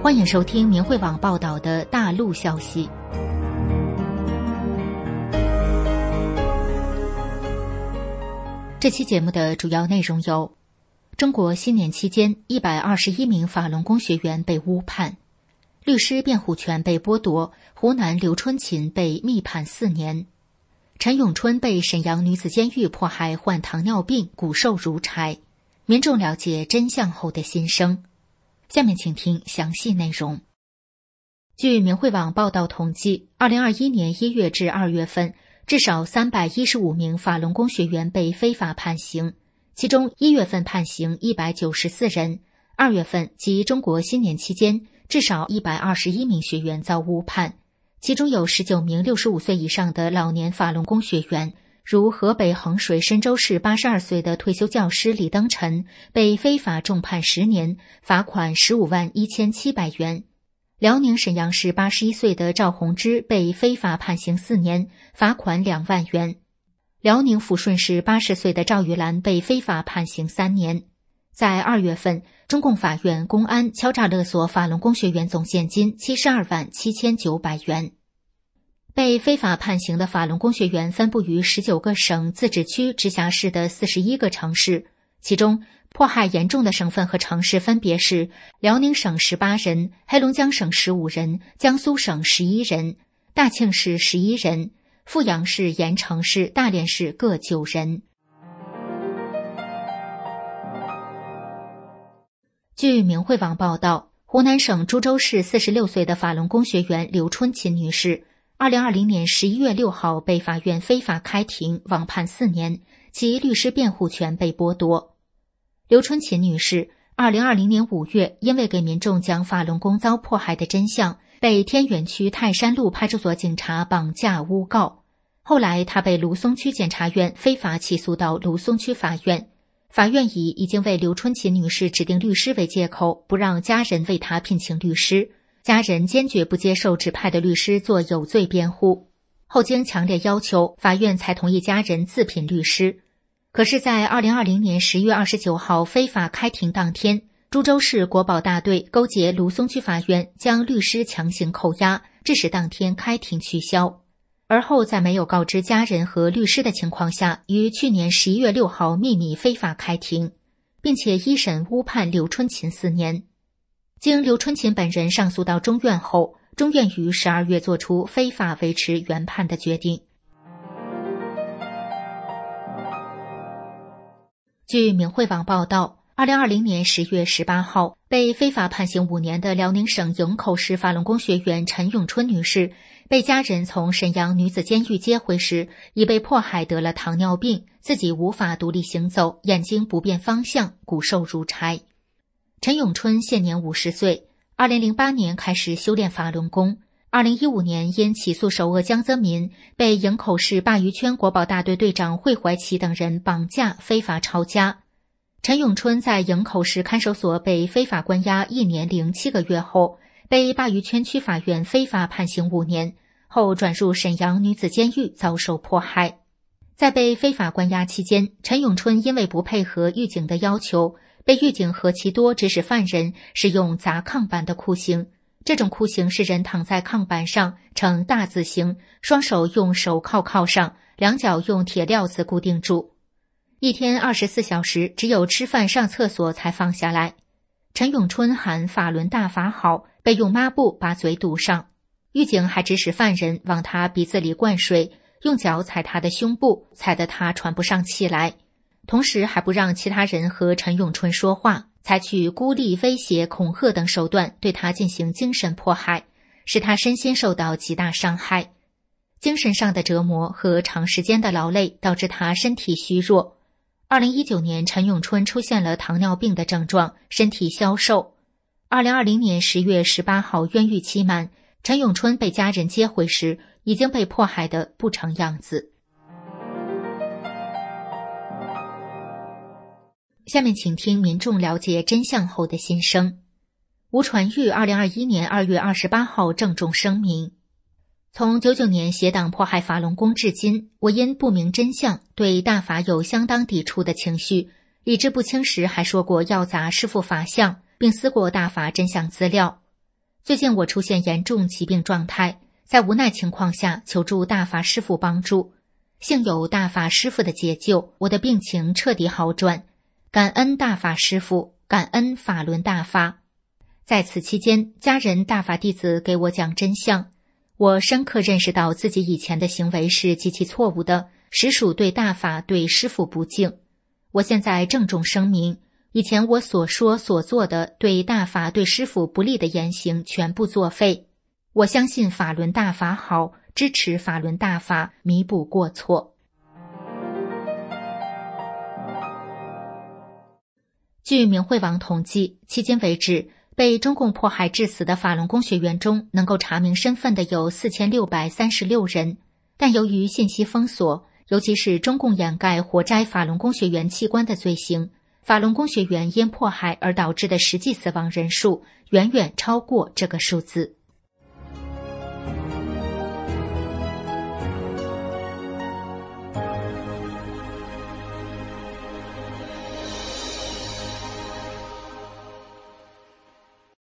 欢迎收听明慧网报道的大陆消息。这期节目的主要内容有：中国新年期间121名法轮功学员被误判，律师辩护权被剥夺，湖南刘春琴被密判4年，陈永春被沈阳女子监狱迫害患糖尿病，骨瘦如柴，民众了解真相后的心声。下面请听详细内容。据明慧网报道统计，2021年1月至2月份，至少315名法轮功学员被非法判刑，其中1月份判刑194人，2月份即中国新年期间，至少121名学员遭误判，其中有19名65岁以上的老年法轮功学员，如河北衡水申州市82岁的退休教师李登晨被非法重判10年，罚款151700元；辽宁沈阳市81岁的赵洪之被非法判刑4年，罚款2万元；辽宁抚顺市80岁的赵玉兰被非法判刑3年。在2月份，中共法院公安敲诈勒索法轮功学员总现金72万7900元。被非法判刑的法轮功学员分布于19个省、自治区、直辖市的41个城市，其中迫害严重的省份和城市分别是辽宁省18人、黑龙江省15人、江苏省11人、大庆市11人、阜阳市、盐城市、大连市各9人。据明慧网报道，湖南省株洲市46岁的法轮功学员刘春琴女士2020年11月6号被法院非法开庭，网判4年，其律师辩护权被剥夺。刘春琴女士2020年5月因为给民众讲法轮功遭迫害的真相，被天元区泰山路派出所警察绑架诬告，后来她被卢松区检察院非法起诉到卢松区法院，法院以已经为刘春琴女士指定律师为借口，不让家人为她聘请律师，家人坚决不接受指派的律师做有罪辩护，后经强烈要求，法院才同意家人自聘律师。可是在2020年10月29号非法开庭当天，株洲市国保大队勾结卢松区法院将律师强行扣押，致使当天开庭取消。而后在没有告知家人和律师的情况下，于去年11月6号秘密非法开庭，并且一审误判刘春琴4年。经刘春琴本人上诉到中院后，中院于12月作出非法维持原判的决定。据明慧网报道，2020年10月18号，被非法判刑5年的辽宁省营口市法轮功学员陈永春女士，被家人从沈阳女子监狱接回时，已被迫害得了糖尿病，自己无法独立行走，眼睛不辨方向，骨瘦如柴。陈永春现年50岁，2008年开始修炼法轮功，2015年因起诉首恶江泽民，被营口市鲅鱼圈国保大队队长惠怀奇等人绑架非法抄家。陈永春在营口市看守所被非法关押1年07个月后，被鲅鱼圈区法院非法判刑5年，后转入沈阳女子监狱遭受迫害。在被非法关押期间，陈永春因为不配合狱警的要求，被狱警何其多指使犯人使用砸炕板的酷刑。这种酷刑是人躺在炕板上呈大字形，双手用手铐铐上，两脚用铁镣子固定住。一天24小时，只有吃饭上厕所才放下来。陈永春喊法轮大法好，被用抹布把嘴堵上。狱警还指使犯人往他鼻子里灌水，用脚踩他的胸部，踩得他喘不上气来。同时还不让其他人和陈永春说话，采取孤立、威胁、恐吓等手段对他进行精神迫害，使他身心受到极大伤害。精神上的折磨和长时间的劳累导致他身体虚弱。2019年，陈永春出现了糖尿病的症状，身体消瘦。2020年10月18号冤狱期满，陈永春被家人接回时，已经被迫害得不成样子。下面请听民众了解真相后的心声。吴传玉2021年2月28号郑重声明：从99年携党迫害法轮功至今，我因不明真相，对大法有相当抵触的情绪，理智不清时还说过要砸师父法像，并撕过大法真相资料。 最近我出现严重疾病状态，在无奈情况下求助大法师父帮助，幸有大法师父的解救，我的病情彻底好转。感恩大法师父，感恩法轮大法。在此期间，家人大法弟子给我讲真相，我深刻认识到自己以前的行为是极其错误的，实属对大法对师父不敬。我现在郑重声明，以前我所说所做的对大法对师父不利的言行全部作废。我相信法轮大法好，支持法轮大法，弥补过错。据明慧网统计，迄今为止被中共迫害致死的法轮功学员中，能够查明身份的有4636人，但由于信息封锁，尤其是中共掩盖活摘法轮功学员器官的罪行，法轮功学员因迫害而导致的实际死亡人数远远超过这个数字。